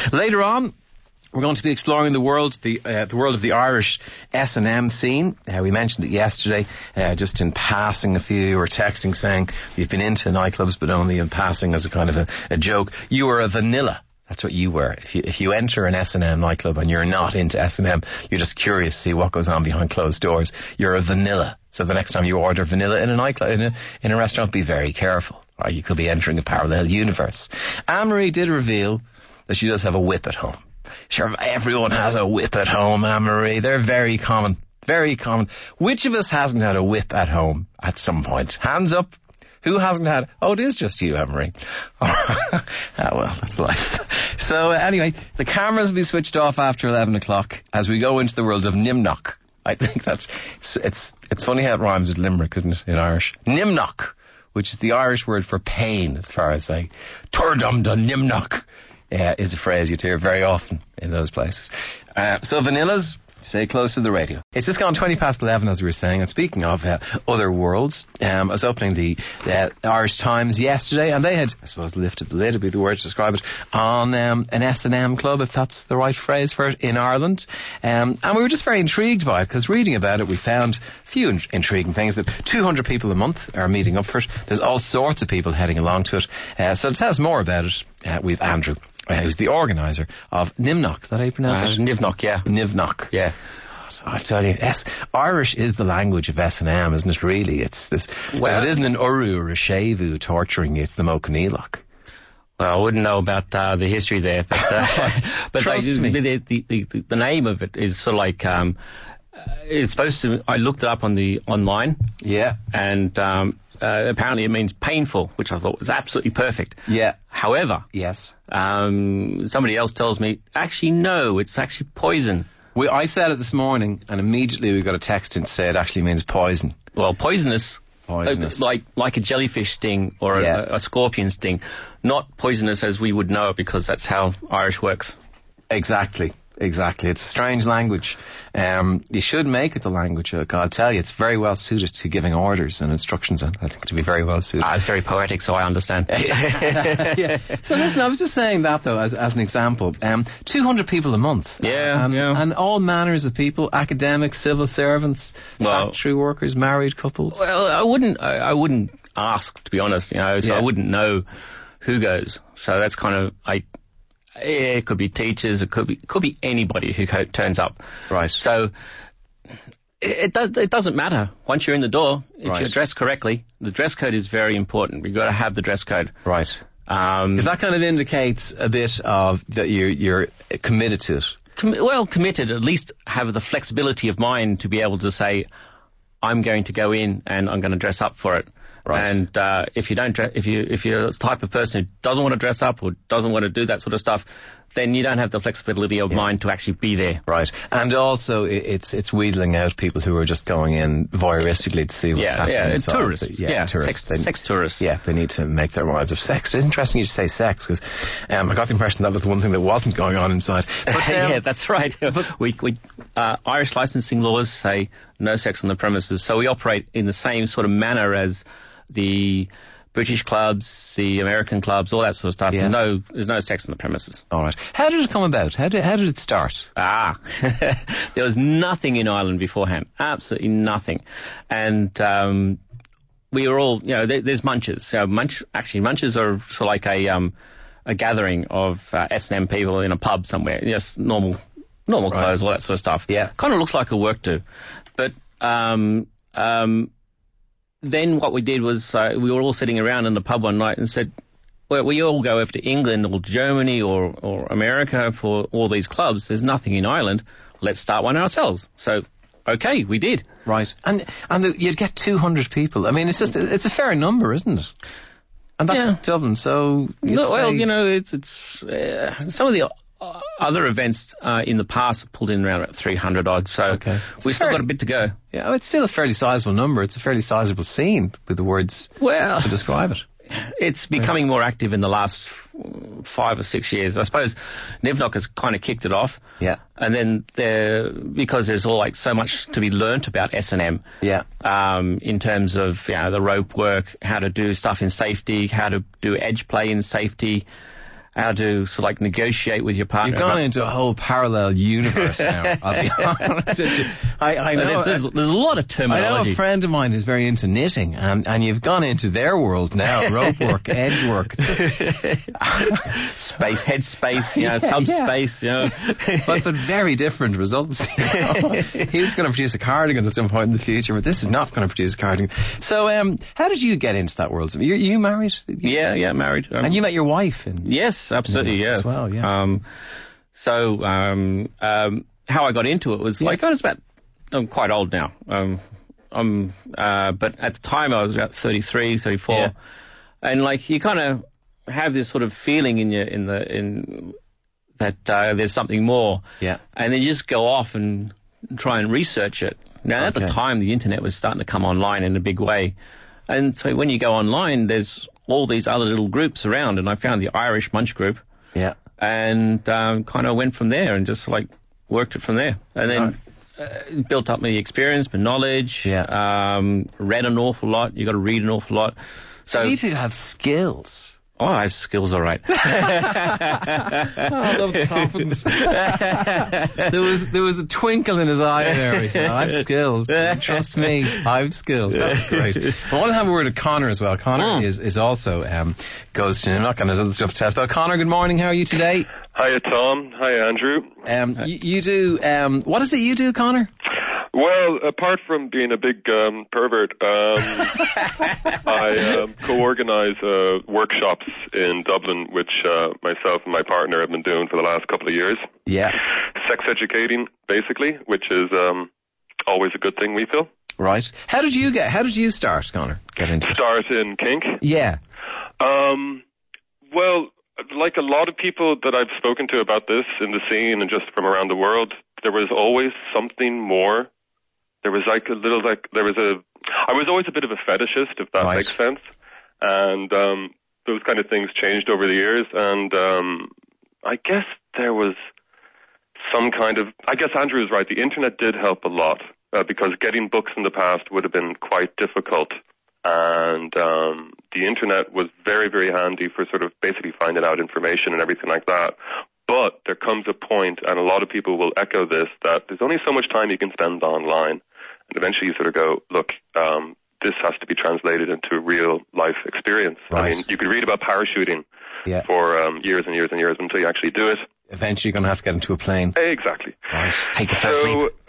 Later on, we're going to be exploring the world of the Irish S&M scene. We mentioned it yesterday, just in passing. A few were texting saying you've been into nightclubs, but only in passing as a kind of a joke. You were a vanilla. That's what you were. If you enter an S&M nightclub and you're not into S&M, you're just curious to see what goes on behind closed doors. You're a vanilla. So the next time you order vanilla in a nightclub, in a restaurant, be very careful, or you could be entering a parallel universe. Anne-Marie did reveal that she does have a whip at home. Sure, everyone has a whip at home, Anne-Marie. They're very common. Very common. Which of us hasn't had a whip at home at some point? Hands up. Who hasn't had? Oh, it is just you, Anne-Marie. Oh, well, that's life. So anyway, the cameras will be switched off after 11 o'clock as we go into the world of Nimnock. I think it's funny how it rhymes with Limerick, isn't it, in Irish? Nimnock, which is the Irish word for pain, as far as I... Turdum da Nimnock is a phrase you'd hear very often in those places. So vanillas, stay close to the radio. It's just gone 20 past 11, as we were saying. And speaking of other worlds, I was opening the Irish Times yesterday, and they had, I suppose, lifted the lid would be the word to describe it, on an S&M club, if that's the right phrase for it, in Ireland. And we were just very intrigued by it, because reading about it, we found a few intriguing things. That 200 people a month are meeting up for it. There's all sorts of people heading along to it. So to tell us more about it, we've Andrew, who's the organiser of Nimnock. Is that how you pronounce it? Nivnock, yeah. Nivnock. Yeah. I tell you, Irish is the language of S&M, isn't it, really? It's this... Well, it isn't an Uru or a Shevu torturing you, it's the Mochaneloch. Well, I wouldn't know about the history there, but Trust me. The name of it is sort of like... it's supposed to... I looked it up on the online. Yeah. And... apparently it means painful, which I thought was absolutely perfect. Yeah. However, yes. Somebody else tells me, actually, no, it's actually poison. I said it this morning, and immediately we got a text and said it actually means poison. Well, poisonous. Like a jellyfish sting or a scorpion sting. Not poisonous as we would know it, because that's how Irish works. Exactly. It's a strange language. You should make it the language. I'll tell you, it's very well suited to giving orders and instructions. I think to be very well suited. It's very poetic, so I understand. Yeah. So listen, I was just saying that though as an example. 200 people a month. Yeah. And all manners of people: academics, civil servants, factory workers, married couples. Well, I wouldn't ask, to be honest. So I wouldn't know who goes. So that's kind of it could be teachers, it could be anybody who turns up. Right. So it doesn't matter once you're in the door. If you're dressed correctly, the dress code is very important. You've got to have the dress code. Right. Because that kind of indicates a bit of that you're committed to it. Committed. At least have the flexibility of mind to be able to say, I'm going to go in and I'm going to dress up for it. Right. And if you're the type of person who doesn't want to dress up or doesn't want to do that sort of stuff, then you don't have the flexibility of mind to actually be there. Right. And also it's wheedling out people who are just going in voyeuristically to see what's happening inside. Tourists. Tourists. Sex tourists. Yeah, they need to make their minds of sex. It's interesting you say sex, because I got the impression that was the one thing that wasn't going on inside. But, yeah, that's right. we Irish licensing laws say no sex on the premises, so we operate in the same sort of manner as the British clubs, the American clubs, all that sort of stuff. Yeah. There's no sex on the premises. All right. How did it come about? How did it start? There was nothing in Ireland beforehand. Absolutely nothing. And we were all, there's munches. Munches are sort of like a gathering of S&M people in a pub somewhere. Just normal clothes, all that sort of stuff. Yeah. Kind of looks like a work do. But then what we did was we were all sitting around in the pub one night and said, well, we all go over to England or Germany or America for all these clubs. There's nothing in Ireland. Let's start one ourselves. So, okay, we did. Right. And you'd get 200 people. I mean, it's a fair number, isn't it? And that's Dublin, so... it's some of the other events in the past pulled in around about 300 odd, so we've still got a bit to go. Yeah, it's still a fairly sizable number. It's a fairly sizable scene with the words to describe it. It's becoming more active in the last 5 or 6 years. I suppose Nivnock has kind of kicked it off. Yeah. And then because there's all so much to be learnt about S&M. Yeah. In terms of the rope work, how to do stuff in safety, how to do edge play in safety. how to sort of like negotiate with your partner. You've gone into a whole parallel universe now, I'll be honest with you. I know. There's a lot of terminology. I know a friend of mine who's very into knitting, and you've gone into their world now, rope work, edge work. Space, head space, subspace, but very different results. He's going to produce a cardigan at some point in the future, but this is not going to produce a cardigan. So, how did you get into that world? You married? Yeah, married. And you met your wife? Yes, absolutely, yes. As well, yeah. How I got into it was I'm quite old now. But at the time I was about 33, 34. Yeah. And like you kind of have this sort of feeling in that there's something more. Yeah. And then you just go off and try and research it. Now at the time the internet was starting to come online in a big way. And so when you go online, there's all these other little groups around, and I found the Irish Munch group. Yeah. And kind of went from there and just like worked it from there. And then built up my experience, my knowledge. Yeah. Read an awful lot. You got to read an awful lot. So you need to have skills. Oh, I have skills, all right. I love the confidence. There was a twinkle in his eye there. He said, I have skills. Trust me, I have skills. That's great. I want to have a word with Connor as well. Connor is also goes to, I'm not going to other stuff to test about. Connor, good morning. How are you today? Hiya, Tom. Hiya, Andrew. You do, what is it you do, Connor? Well, apart from being a big pervert, I co-organise workshops in Dublin, which myself and my partner have been doing for the last couple of years. Yeah. Sex educating, basically, which is always a good thing, we feel. Right. How did you start, Connor? Start in kink? Yeah. Well, like a lot of people that I've spoken to about this in the scene and just from around the world, there was always something more. There was I was always a bit of a fetishist, if that makes sense. And those kind of things changed over the years. And I guess there was some kind of, I guess Andrew is right, the internet did help a lot because getting books in the past would have been quite difficult. And the internet was very, very handy for sort of basically finding out information and everything like that. But there comes a point, and a lot of people will echo this, that there's only so much time you can spend online. And eventually you sort of go, look, this has to be translated into a real life experience. Right. I mean, you could read about parachuting for years and years and years until you actually do it. Eventually you're going to have to get into a plane. Exactly. Right. Take the first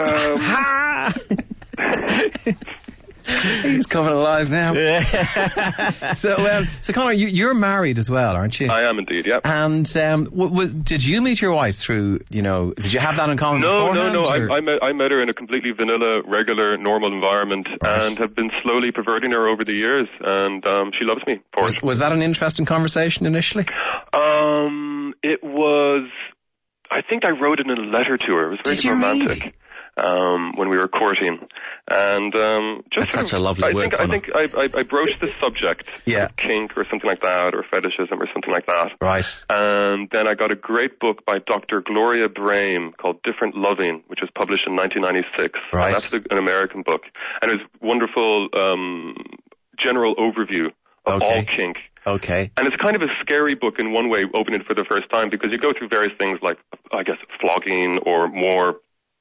leap. He's coming alive now. So Connor, you're married as well, aren't you? I am indeed, yeah. And did you meet your wife through, did you have that in common beforehand? No. I met her in a completely vanilla, regular, normal environment and have been slowly perverting her over the years, and she loves me for it. Was that an interesting conversation initially? It was, I think I wrote it in a letter to her. It was very romantic. Really? When we were courting, and just that's such a lovely word. I think I broached the subject, of kink or something like that, or fetishism or something like that. Right. And then I got a great book by Dr. Gloria Brame called Different Loving, which was published in 1996. Right. And that's an American book, and it was wonderful general overview of all kink. Okay. And it's kind of a scary book in one way, opening it for the first time, because you go through various things like, I guess, flogging or more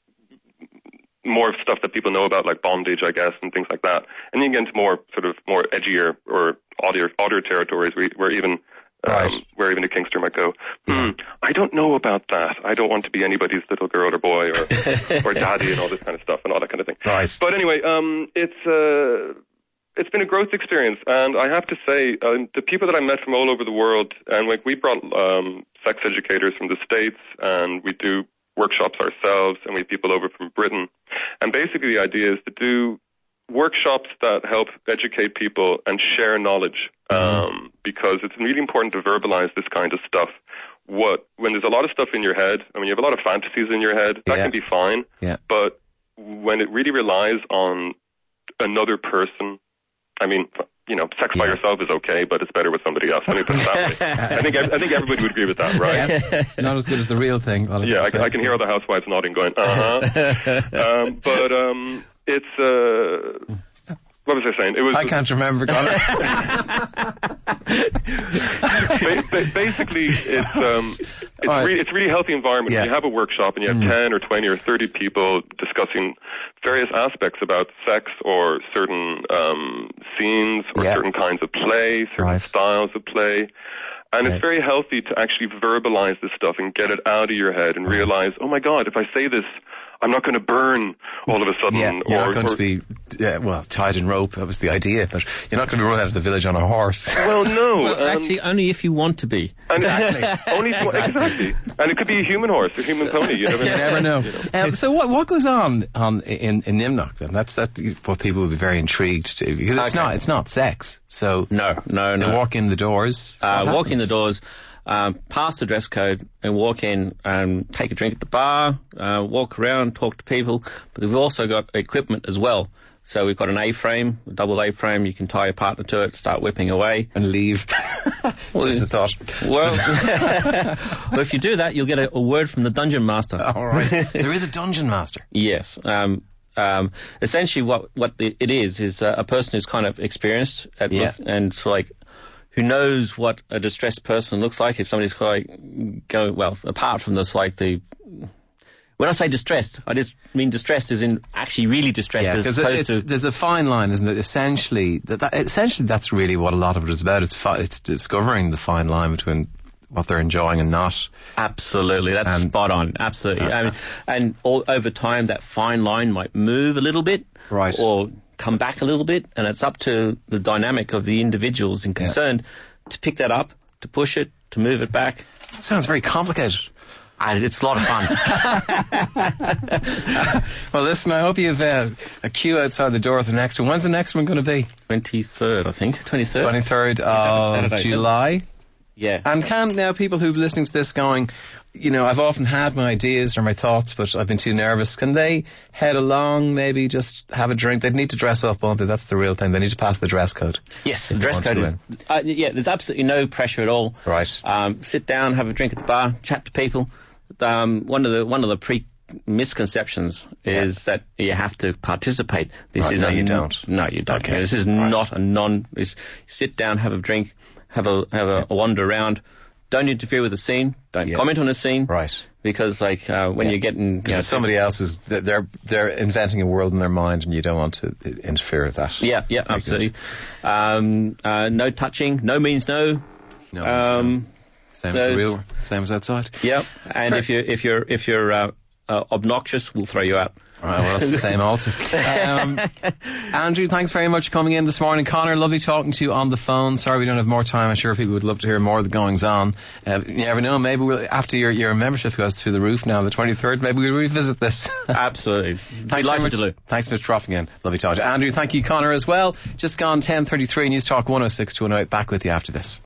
stuff that people know about, like bondage, I guess, and things like that. And you get into more edgier or odder territories where even a kinkster might go, I don't know about that. I don't want to be anybody's little girl or boy or daddy and all this kind of stuff and all that kind of thing. Right. But anyway, it's been a growth experience, and I have to say, the people that I met from all over the world, and like we brought sex educators from the States, and we do workshops ourselves, and we have people over from Britain. And basically the idea is to do workshops that help educate people and share knowledge, because it's really important to verbalize this kind of stuff. When there's a lot of stuff in your head, I mean, you have a lot of fantasies in your head, that can be fine, but when it really relies on another person, I mean, sex by yourself is okay, but it's better with somebody else. Let me put it that way. I think everybody would agree with that, right? Yes. Not as good as the real thing. Yeah, I can hear all the housewives nodding, going, but it's what was I saying? I can't remember, Connor. Basically, it's really healthy environment. Yeah. When you have a workshop and you have 10 or 20 or 30 people discussing various aspects about sex or certain scenes or certain kinds of play, certain styles of play. And it's very healthy to actually verbalize this stuff and get it out of your head and realize, oh my God, if I say this, I'm not going to burn all of a sudden. Yeah, you're not going to be, tied in rope. That was the idea, but you're not going to be run out of the village on a horse. Well, no. Well, actually, only if you want to be. Exactly. Exactly. And it could be a human horse or human pony. You never know. So what goes on in Nimnock then? That's what people would be very intrigued to, because it's not sex. So no. They walk in the doors. Walk in the doors. Pass the dress code and walk in and take a drink at the bar, walk around, talk to people. But we've also got equipment as well. So we've got an A-frame, a double A-frame. You can tie your partner to it, start whipping away. And leave. Just a thought. Well, if you do that, you'll get a word from the dungeon master. All right. There is a dungeon master. Yes. Essentially what it is a person who's kind of experienced and so like who knows what a distressed person looks like. If somebody's apart from this, like when I say distressed, I just mean distressed as in actually really distressed, as opposed to... There's a fine line, isn't it? Essentially, that's really what a lot of it is about. It's discovering the fine line between what they're enjoying and not. Absolutely, that's spot on. Absolutely. Over time, that fine line might move a little bit, right, or come back a little bit, and it's up to the dynamic of the individuals in concern to pick that up, to push it, to move it back. That sounds very complicated. And it's a lot of fun. Well, listen, I hope you have a queue outside the door of the next one. When's the next one going to be? 23rd, I think. 23rd. 23rd of July. Yeah. And can now people who are listening to this going, I've often had my ideas or my thoughts, but I've been too nervous. Can they head along, maybe just have a drink? They'd need to dress up, won't they? That's the real thing. They need to pass the dress code. Yes, the dress code is... there's absolutely no pressure at all. Right. Sit down, have a drink at the bar, chat to people. One of the misconceptions is that you have to participate. You don't. No, you don't. Okay. This is not a sit down, have a drink, have a wander around. Don't interfere with the scene. Don't comment on the scene. Right. Because when you're getting... somebody else is... They're inventing a world in their mind and you don't want to interfere with that. Yeah, absolutely. No touching. No means no. No means no. Same as the real, same as outside. Yep. And if you're obnoxious, we'll throw you out. All right, well, that's the same also. Andrew, thanks very much for coming in this morning. Connor, lovely talking to you on the phone. Sorry we don't have more time. I'm sure people would love to hear more of the goings on. You never know, maybe after your membership goes through the roof now on the 23rd, maybe we'll revisit this. Absolutely. Thanks very much. Thanks so much for dropping in. Lovely talking to you. Andrew, thank you, Connor, as well. Just gone 10:33, News Talk 106 to 108. Back with you after this.